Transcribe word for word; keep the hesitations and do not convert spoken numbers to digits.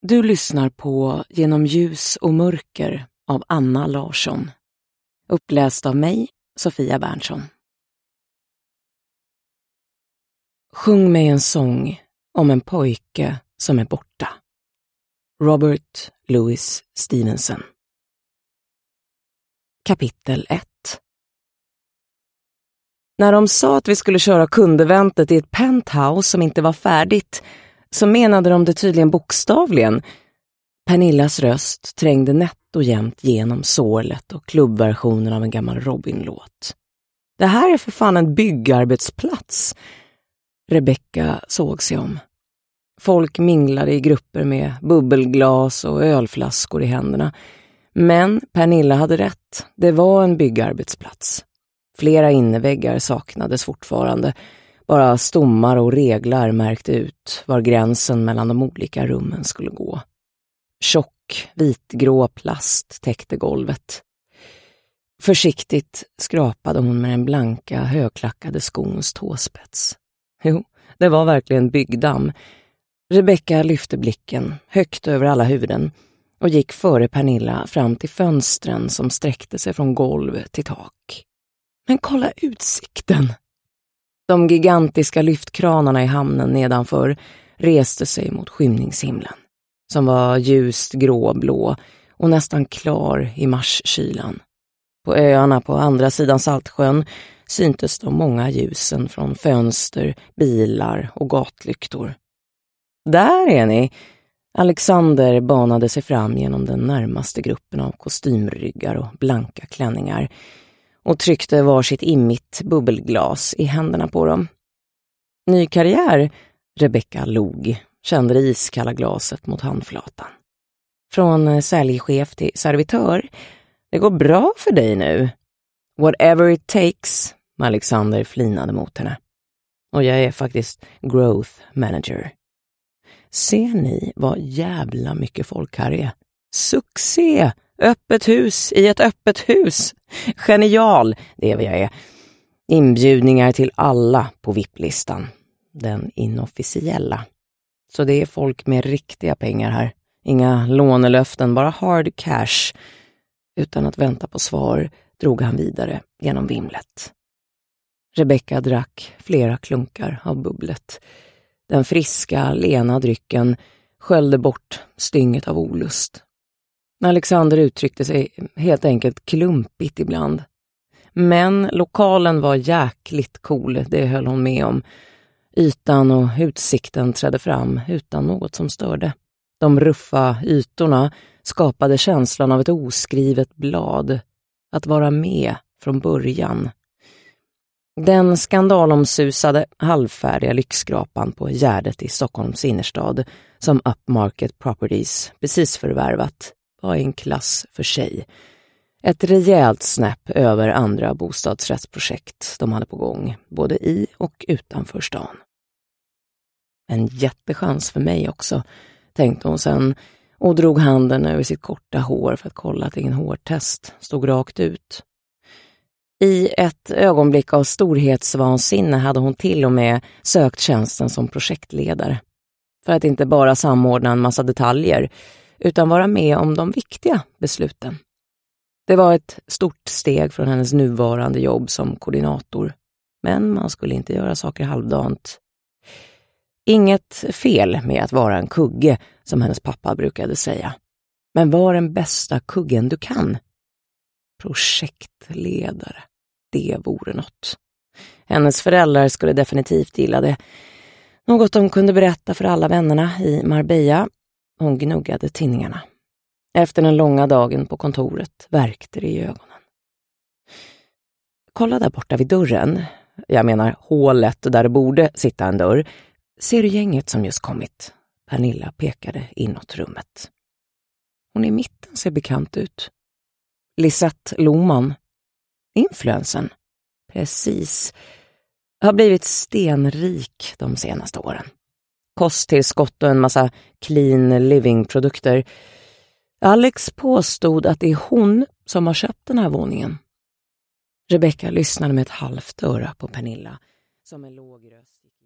Du lyssnar på Genom ljus och mörker av Anna Larsson. Uppläst av mig, Sofia Berntsson. Sjung mig en sång om en pojke som är borta. Robert Louis Stevenson. Kapitel ett. När de sa att vi skulle köra kundeventet i ett penthouse som inte var färdigt, så menade de det tydligen bokstavligen. Pernillas röst trängde nätt och jämnt genom sorlet och klubbversionen av en gammal Robin-låt. Det här är för fan en byggarbetsplats. Rebecca såg sig om. Folk minglade i grupper med bubbelglas och ölflaskor i händerna. Men Pernilla hade rätt. Det var en byggarbetsplats. Flera inneväggar saknades fortfarande. Bara stommar och reglar märkte ut var gränsen mellan de olika rummen skulle gå. Tjock, vitgrå plast täckte golvet. Försiktigt skrapade hon med den blanka, högklackade skons tåspets. Jo, det var verkligen byggdamm. Rebecca lyfte blicken högt över alla huvuden och gick före Pernilla fram till fönstren som sträckte sig från golv till tak. Men kolla utsikten! De gigantiska lyftkranarna i hamnen nedanför reste sig mot skymningshimlen, som var ljust gråblå och nästan klar i marskylan. På öarna på andra sidan Saltsjön syntes de många ljusen från fönster, bilar och gatlyktor. Där är ni! Alexander banade sig fram genom den närmaste gruppen av kostymryggar och blanka klänningar och tryckte varsitt immigt bubbelglas i händerna på dem. Ny karriär, Rebecca log, kände det iskalla glaset mot handflatan. Från säljchef till servitör, det går bra för dig nu. Whatever it takes, Alexander flinade mot henne. Och jag är faktiskt growth manager. Ser ni vad jävla mycket folk här är? Succé! Öppet hus i ett öppet hus. Genial, det är vad jag är. Inbjudningar till alla på V I P-listan. Den inofficiella. Så det är folk med riktiga pengar här. Inga lånelöften, bara hard cash. Utan att vänta på svar drog han vidare genom vimlet. Rebecca drack flera klunkar av bubblet. Den friska, lena drycken sköljde bort stynget av olust. Alexander uttryckte sig helt enkelt klumpigt ibland. Men lokalen var jäkligt cool, det höll hon med om. Ytan och utsikten trädde fram utan något som störde. De ruffa ytorna skapade känslan av ett oskrivet blad. Att vara med från början. Den skandalomsusade, halvfärdiga lyxskrapan på Gärdet i Stockholms innerstad som Upmarket Properties precis förvärvat var en klass för sig. Ett rejält snäpp över andra bostadsrättsprojekt de hade på gång, både i och utanför stan. En jättechans för mig också, tänkte hon sen och drog handen över sitt korta hår för att kolla att ingen hårtest stod rakt ut. I ett ögonblick av storhetsvansinne hade hon till och med sökt tjänsten som projektledare. För att inte bara samordna en massa detaljer, utan vara med om de viktiga besluten. Det var ett stort steg från hennes nuvarande jobb som koordinator. Men man skulle inte göra saker halvdant. Inget fel med att vara en kugge, som hennes pappa brukade säga. Men var den bästa kuggen du kan. Projektledare, det vore något. Hennes föräldrar skulle definitivt gilla det. Något de kunde berätta för alla vännerna i Marbella. Hon gnuggade tinningarna. Efter den långa dagen på kontoret värkte det i ögonen. Kolla där borta vid dörren. Jag menar hålet där det borde sitta en dörr. Ser du gänget som just kommit? Pernilla pekade inåt rummet. Hon i mitten ser bekant ut. Lisette Lohman. Influensen. Precis. Har blivit stenrik de senaste åren. Kosttillskott och en massa clean living-produkter. Alex påstod att det är hon som har köpt den här våningen. Rebecca lyssnade med ett halvt öra på Pernilla som en låg röst.